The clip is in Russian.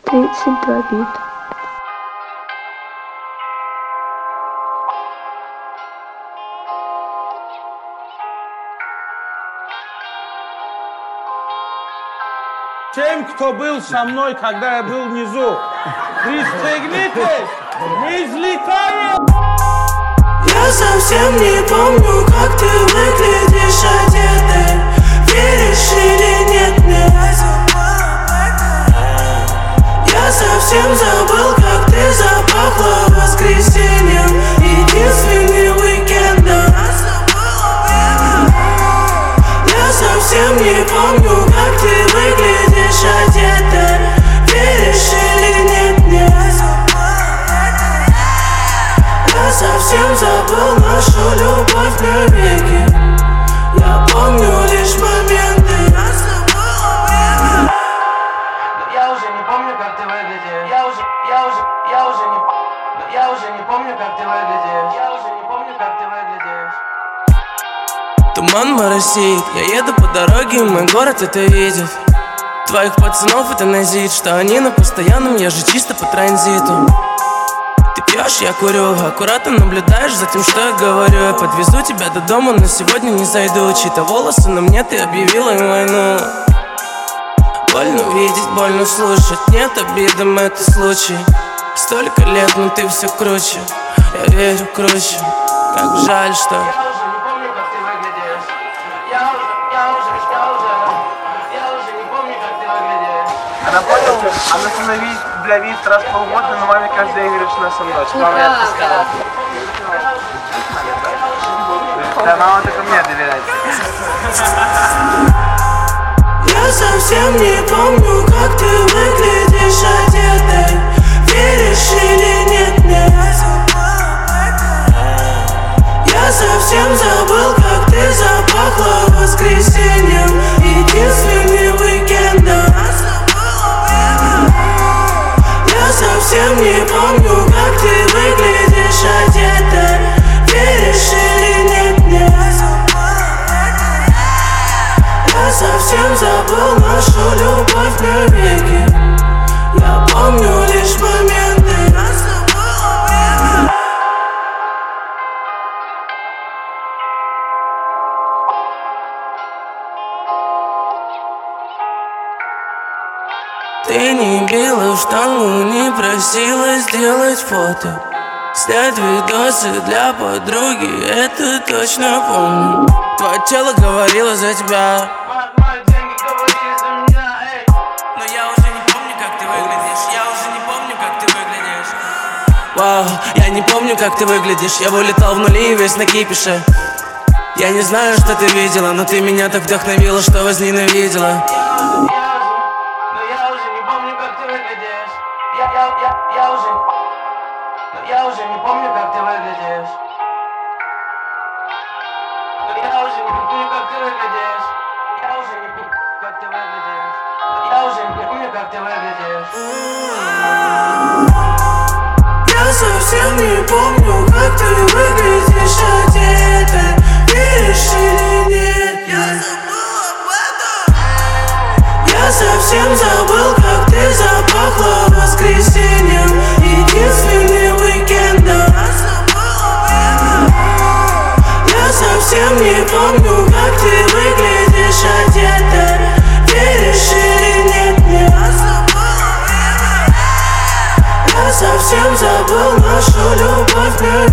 32 бит. Тем, кто был со мной, когда я был внизу, пристегнитесь, мы взлетаем! Я совсем не помню, как ты выглядишь одетой. Веришь или нет мне? Я совсем забыл, как ты запахла воскресеньем. Единственный уикендом. Я совсем не помню, как ты выглядишь одетой. Веришь или нет мне? Я совсем забыл нашу любовь навеки. Я помню лишь моменты. Я уже не помню, как ты выглядишь. Я уже не помню, как ты выглядишь. Я уже не помню, как ты выглядишь. Туман моросит, я еду по дороге, мой город это видит. Твоих пацанов это назид, что они на постоянном, я же чисто по транзиту. Ты пьешь, я курю, аккуратно наблюдаешь за тем, что я говорю. Я подвезу тебя до дома, но сегодня не зайду. Чьи-то волосы на мне, ты объявила им войну. Больно видеть, больно слушать, нет обидам, это случай. Столько лет, но ты все круче, я верю круче. Как жаль, что я уже не помню, как ты выглядишь. Я уже не помню, как ты выглядишь. Она поняла, она для вид раз в полгода, но маме каждый день говорит, что она со мной. Мама, я отпускала. Да, мама только мне доверяет. Я совсем не помню, как ты выглядишь одетой. Веришь или нет мне? Я совсем забыл, как ты запахла воскресеньем. Единственный уикендом. Я совсем не помню, как ты выглядишь одетой. Веришь или нет мне? Я совсем забыл нашу любовь навеки. Я помню лишь моменты. Ты не била в штангу, не просила сделать фото. Снять видосы для подруги, это точно помню. Твое тело говорило за тебя. Но я уже не помню, как ты выглядишь. Я уже не помню, как ты выглядишь. Вау, я не помню, как ты выглядишь. Я вылетал в нули и весь на кипише. Я не знаю, что ты видела, но ты меня так вдохновила, что возненавидела. Я уже не помню, как ты выглядишь. Я уже не помню, как ты выглядишь. Я уже не помню, как ты выглядишь. Я уже не помню, как ты выглядишь. Я совсем не помню, как ты выглядишь одетой. Веришь или нет? Я забыл об этом. Я совсем забыл, как ты запахла воскресеньем. Единственный уикендом. Я совсем не помню, как ты выглядишь одетой. Веришь или нет мне? Я совсем забыл нашу любовь.